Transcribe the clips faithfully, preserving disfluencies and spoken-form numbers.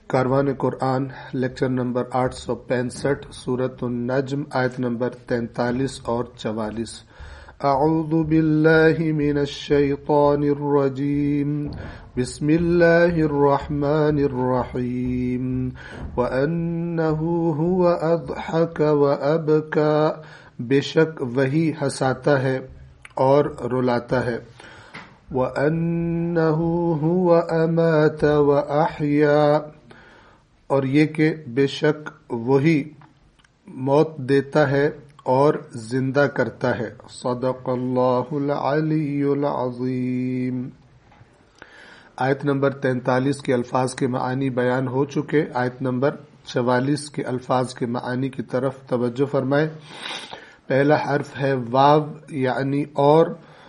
کاروان قرآن lecture number آٹھ سو پینسٹھ سورۃ النجم آیت نمبر تینتالیس اور چوالیس۔ اعوذ باللہ من الشیطان الرجیم بسم اللہ الرحمن الرحیم وَأَنَّهُ هُوَ أَضْحَكَ وَأَبْكَى، بے شک وہی ہنساتا ہے اور رلاتا ہے۔ وَأَنَّهُ هُوَ أَمَاتَ وَأَحْيَا، اور یہ کہ بے شک وہی موت دیتا ہے اور زندہ کرتا ہے۔ صدق اللہ العلی العظیم۔ آیت نمبر تینتالیس کے الفاظ کے معانی بیان ہو چکے، آیت نمبر چوالیس کے الفاظ کے معانی کی طرف توجہ فرمائے۔ پہلا حرف ہے واو یعنی اور،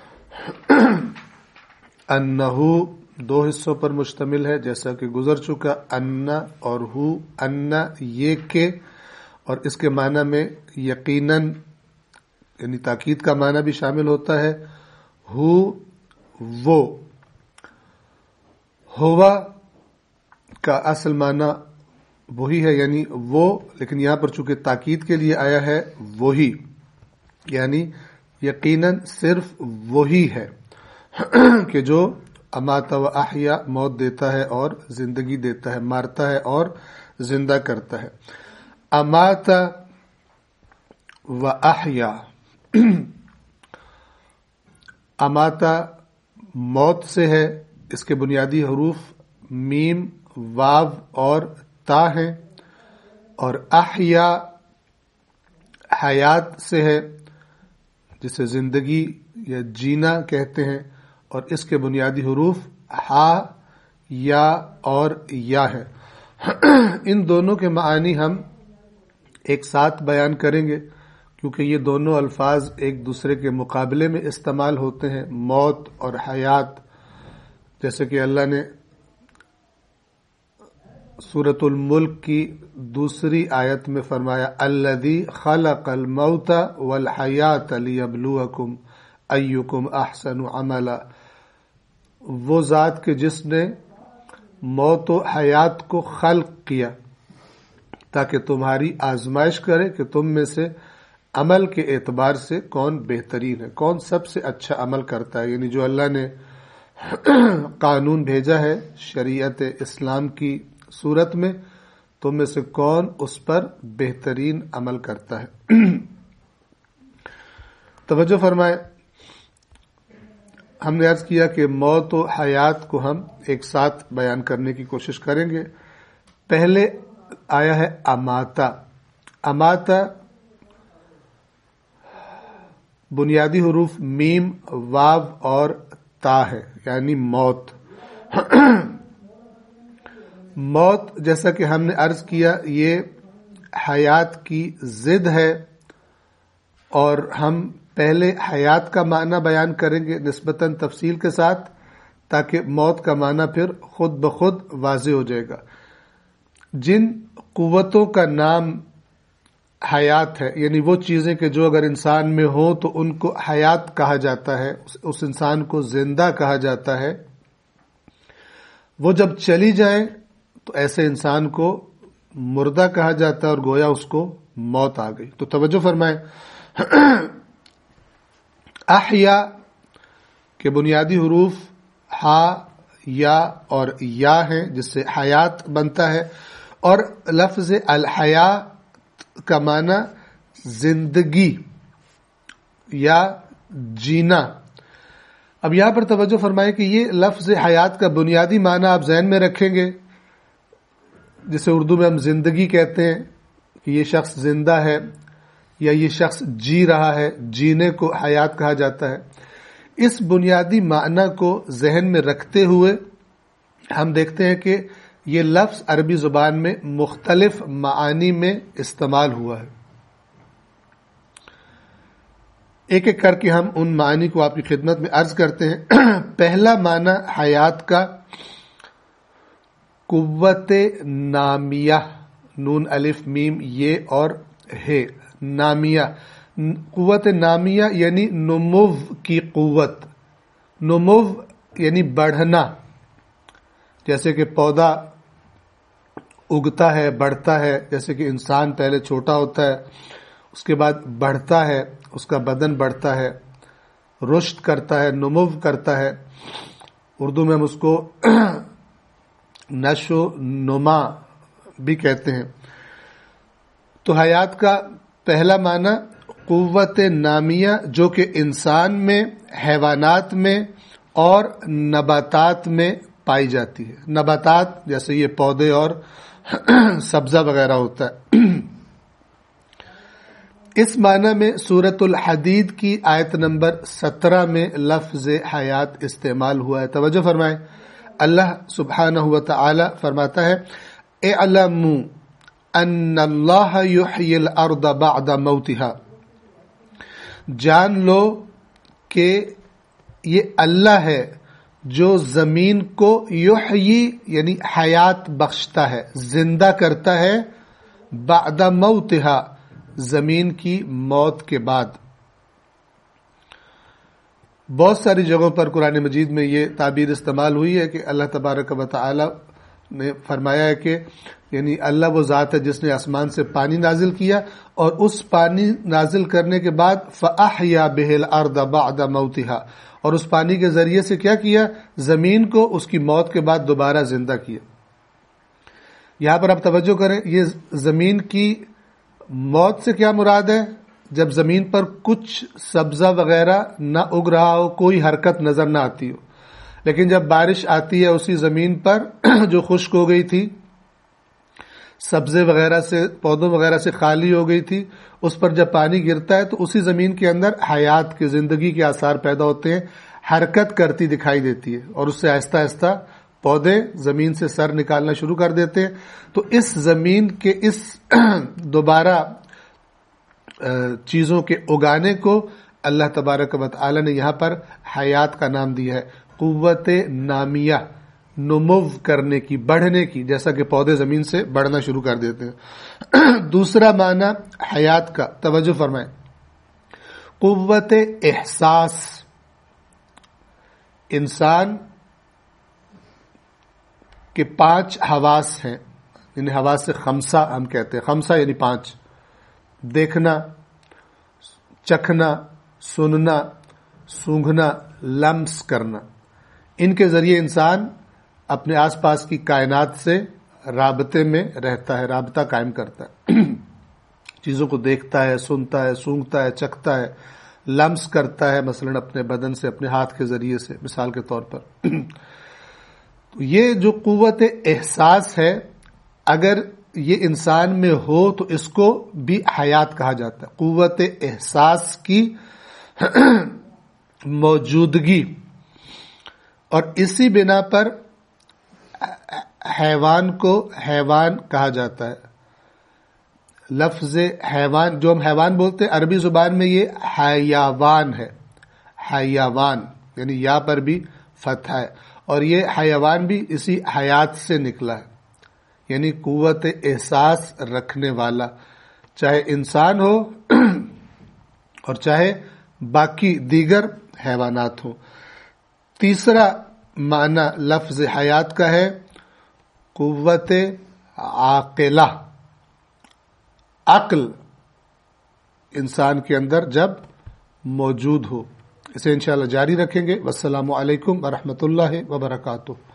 انہو دو حصوں پر مشتمل ہے جیسا کہ گزر چکا، ان اور ہو، ان یہ کہ، اور اس کے معنی میں یقیناً یعنی تاکید کا معنی بھی شامل ہوتا ہے۔ ہو وہ، ہوا کا اصل معنی وہی ہے یعنی وہ، لیکن یہاں پر چونکہ تاکید کے لیے آیا ہے وہی، یعنی یقیناً صرف وہی ہے کہ جو امات و احیا موت دیتا ہے اور زندگی دیتا ہے، مارتا ہے اور زندہ کرتا ہے۔ امات و احیا، اماتا موت سے ہے، اس کے بنیادی حروف میم، واو اور تا ہیں، اور احیا حیات سے ہے جسے زندگی یا جینا کہتے ہیں، اور اس کے بنیادی حروف ہا، یا اور یا ہے۔ ان دونوں کے معانی ہم ایک ساتھ بیان کریں گے کیونکہ یہ دونوں الفاظ ایک دوسرے کے مقابلے میں استعمال ہوتے ہیں، موت اور حیات، جیسے کہ اللہ نے سورۃ الملک کی دوسری آیت میں فرمایا الذی خلق الموت والحیات لیبلوکم ایکم احسن عملا، وہ ذات کے جس نے موت و حیات کو خلق کیا تاکہ تمہاری آزمائش کرے کہ تم میں سے عمل کے اعتبار سے کون بہترین ہے، کون سب سے اچھا عمل کرتا ہے، یعنی جو اللہ نے قانون بھیجا ہے شریعت اسلام کی صورت میں، تم میں سے کون اس پر بہترین عمل کرتا ہے۔ توجہ فرمائے، ہم نے عرض کیا کہ موت و حیات کو ہم ایک ساتھ بیان کرنے کی کوشش کریں گے۔ پہلے آیا ہے اماتا۔ اماتا بنیادی حروف میم، واو اور تا ہے یعنی موت۔ موت جیسا کہ ہم نے عرض کیا یہ حیات کی ضد ہے، اور ہم پہلے حیات کا معنی بیان کریں گے نسبتاً تفصیل کے ساتھ تاکہ موت کا معنی پھر خود بخود واضح ہو جائے گا۔ جن قوتوں کا نام حیات ہے یعنی وہ چیزیں کہ جو اگر انسان میں ہوں تو ان کو حیات کہا جاتا ہے، اس انسان کو زندہ کہا جاتا ہے، وہ جب چلی جائیں تو ایسے انسان کو مردہ کہا جاتا ہے اور گویا اس کو موت آ گئی۔ تو توجہ فرمائیں، احیا کے بنیادی حروف ہا، یا اور یا ہیں جس سے حیات بنتا ہے، اور لفظ الحیا کا معنی زندگی یا جینا۔ اب یہاں پر توجہ فرمائیں کہ یہ لفظ حیات کا بنیادی معنی آپ ذہن میں رکھیں گے، جسے اردو میں ہم زندگی کہتے ہیں کہ یہ شخص زندہ ہے یا یہ شخص جی رہا ہے، جینے کو حیات کہا جاتا ہے۔ اس بنیادی معنی کو ذہن میں رکھتے ہوئے ہم دیکھتے ہیں کہ یہ لفظ عربی زبان میں مختلف معانی میں استعمال ہوا ہے۔ ایک ایک کر کے ہم ان معانی کو آپ کی خدمت میں عرض کرتے ہیں۔ پہلا معنی حیات کا قوت نامیہ، نون الف میم یہ اور ہے، نامیہ، قوت نامیہ یعنی نمو کی قوت، نمو یعنی بڑھنا، جیسے کہ پودا اگتا ہے، بڑھتا ہے. جیسے کہ انسان پہلے چھوٹا ہوتا ہے، اس کے بعد بڑھتا ہے، اس کا بدن بڑھتا ہے، رشد کرتا ہے، نمو کرتا ہے. اردو میں ہم اس کو نشو نما بھی کہتے ہیں. تو حیات کا پہلا معنی قوت نامیہ، جو کہ انسان میں، حیوانات میں اور نباتات میں پائی جاتی ہے. نباتات جیسے یہ پودے اور سبزہ وغیرہ ہوتا ہے. اس معنی میں سورۃ الحدید کی آیت نمبر سترہ میں لفظ حیات استعمال ہوا ہے. توجہ فرمائیں. اللہ سبحانہ و تعالی فرماتا ہے اعلموا ان اللہ یحیی الارض بعد موتها. جان لو کہ یہ اللہ ہے جو زمین کو یحیی یعنی حیات بخشتا ہے، زندہ کرتا ہے، بعد موتها زمین کی موت کے بعد. بہت ساری جگہوں پر قرآن مجید میں یہ تعبیر استعمال ہوئی ہے کہ اللہ تبارک و تعالی نے فرمایا ہے کہ یعنی اللہ وہ ذات ہے جس نے آسمان سے پانی نازل کیا اور اس پانی نازل کرنے کے بعد فَأَحْيَا بِهِ الْأَرْضَ بَعْدَ مَوْتِهَا، اور اس پانی کے ذریعے سے کیا کیا؟ زمین کو اس کی موت کے بعد دوبارہ زندہ کیا. یہاں پر آپ توجہ کریں، یہ زمین کی موت سے کیا مراد ہے؟ جب زمین پر کچھ سبزہ وغیرہ نہ اگ رہا ہو، کوئی حرکت نظر نہ آتی ہو. لیکن جب بارش آتی ہے اسی زمین پر جو خشک ہو گئی تھی، سبزے وغیرہ سے، پودوں وغیرہ سے خالی ہو گئی تھی، اس پر جب پانی گرتا ہے تو اسی زمین کے اندر حیات کے، زندگی کے آثار پیدا ہوتے ہیں، حرکت کرتی دکھائی دیتی ہے، اور اس سے آہستہ آہستہ پودے زمین سے سر نکالنا شروع کر دیتے ہیں. تو اس زمین کے اس دوبارہ چیزوں کے اگانے کو اللہ تبارک و تعالی نے یہاں پر حیات کا نام دیا ہے. قوت نامیہ، نمو کرنے کی، بڑھنے کی، جیسا کہ پودے زمین سے بڑھنا شروع کر دیتے ہیں. دوسرا معنی حیات کا، توجہ فرمائیں، قوت احساس. انسان کے پانچ حواس ہیں، یعنی حواس سے خمسہ ہم کہتے ہیں. خمسہ یعنی پانچ: دیکھنا، چکھنا، سننا، سونگھنا، لمس کرنا. ان کے ذریعے انسان اپنے آس پاس کی کائنات سے رابطے میں رہتا ہے، رابطہ قائم کرتا ہے. چیزوں کو دیکھتا ہے، سنتا ہے، سونگھتا ہے، چکھتا ہے، لمس کرتا ہے، مثلا اپنے بدن سے، اپنے ہاتھ کے ذریعے سے، مثال کے طور پر. تو یہ جو قوت احساس ہے، اگر یہ انسان میں ہو تو اس کو بھی حیات کہا جاتا ہے. قوت احساس کی موجودگی. اور اسی بنا پر حیوان کو حیوان کہا جاتا ہے. لفظ حیوان جو ہم حیوان بولتے ہیں، عربی زبان میں یہ حیوان ہے. حیوان یعنی یا پر بھی فتح ہے، اور یہ حیوان بھی اسی حیات سے نکلا ہے، یعنی قوت احساس رکھنے والا، چاہے انسان ہو اور چاہے باقی دیگر حیوانات ہوں. تیسرا معنی لفظ حیات کا ہے قوت عاقلہ. عقل انسان کے اندر جب موجود ہو. اسے انشاءاللہ جاری رکھیں گے. والسلام علیکم ورحمۃ اللہ وبرکاتہ.